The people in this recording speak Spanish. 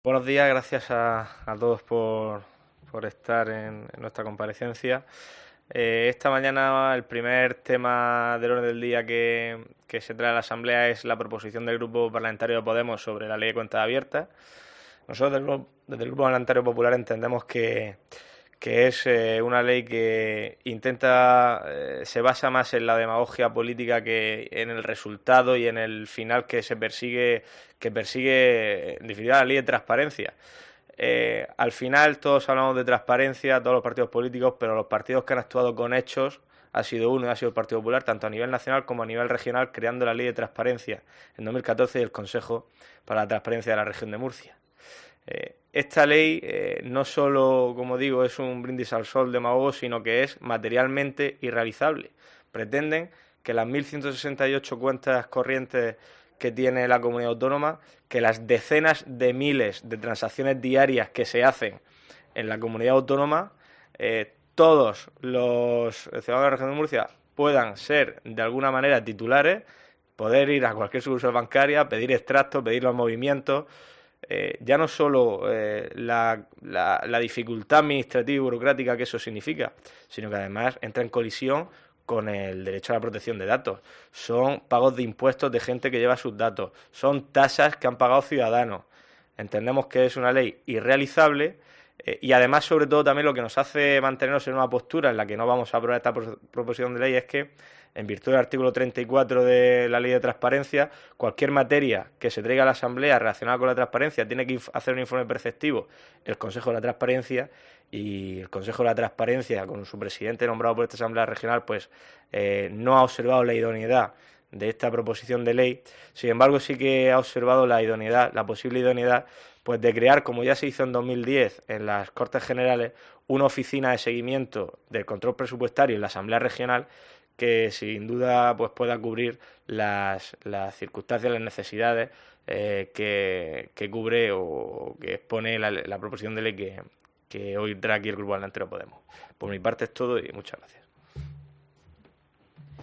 Buenos días, gracias a todos por estar en nuestra comparecencia. Esta mañana el primer tema del orden del día que se trae a la Asamblea es la proposición del Grupo Parlamentario de Podemos sobre la Ley de Cuentas Abiertas. Nosotros desde el Grupo Parlamentario Popular entendemos que es una ley que se basa más en la demagogia política que en el resultado y en el final que persigue, en definitiva, la ley de transparencia. Al final todos hablamos de transparencia, todos los partidos políticos, pero los partidos que han actuado con hechos ha sido uno y ha sido el Partido Popular, tanto a nivel nacional como a nivel regional, creando la ley de transparencia en 2014 y el Consejo para la Transparencia de la Región de Murcia. Esta ley no solo, como digo, es un brindis al sol demagogo, sino que es materialmente irrealizable. Pretenden que las 1.168 cuentas corrientes que tiene la comunidad autónoma, que las decenas de miles de transacciones diarias que se hacen en la comunidad autónoma, todos los ciudadanos de la región de Murcia puedan ser de alguna manera titulares, poder ir a cualquier sucursal bancaria, pedir extractos, pedir los movimientos. Ya no solo la dificultad administrativa y burocrática que eso significa, sino que además entra en colisión con el derecho a la protección de datos. Son pagos de impuestos de gente que lleva sus datos, son tasas que han pagado ciudadanos. Entendemos que es una ley irrealizable y además, sobre todo, también lo que nos hace mantenernos en una postura en la que no vamos a aprobar esta proposición de ley es que, en virtud del artículo 34 de la Ley de Transparencia, cualquier materia que se traiga a la Asamblea relacionada con la transparencia tiene que hacer un informe preceptivo el Consejo de la Transparencia, y el Consejo de la Transparencia, con su presidente nombrado por esta Asamblea Regional, pues no ha observado la idoneidad de esta proposición de ley. Sin embargo, sí que ha observado la idoneidad, la posible idoneidad, pues de crear, como ya se hizo en 2010 en las Cortes Generales, una oficina de seguimiento del control presupuestario en la Asamblea Regional que sin duda pues pueda cubrir las circunstancias, las necesidades que cubre o que expone la proposición de ley que hoy trae aquí el Grupo Parlamentario Podemos. Por mi parte es todo y muchas gracias.